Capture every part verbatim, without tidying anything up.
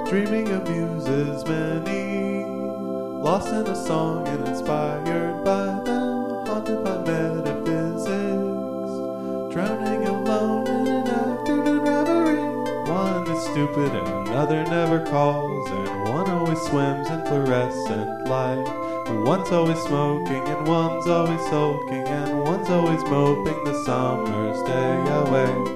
dreaming of muses many, lost in a song and inspired by them, haunted by metaphysics, drowning alone in an afternoon reverie. One is stupid and another never calls, and one always swims in fluorescent light. One's always smoking and one's always sulking, and one's always moping the summer's day away.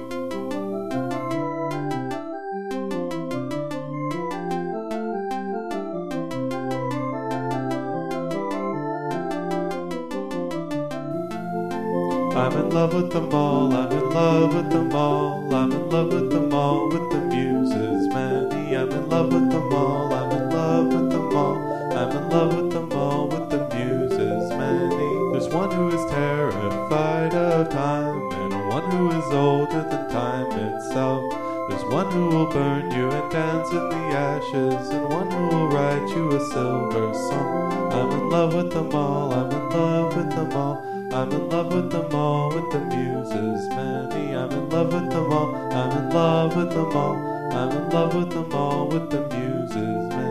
I'm in love with them all, I'm in love with them all, I'm in love with them all, with the muses many. I'm in love with them all, I'm in love with them all, I'm in love with them all, with the muses many. There's one who is terrified of time, and one who is older than time itself. There's one who will burn you and dance in the ashes, and one who will write you a silver song. I'm in love with them all, I'm in love with them all, I'm in love with them all, with the muses many. I'm in love with them all, I'm in love with them all, I'm in love with them all, with the muses many.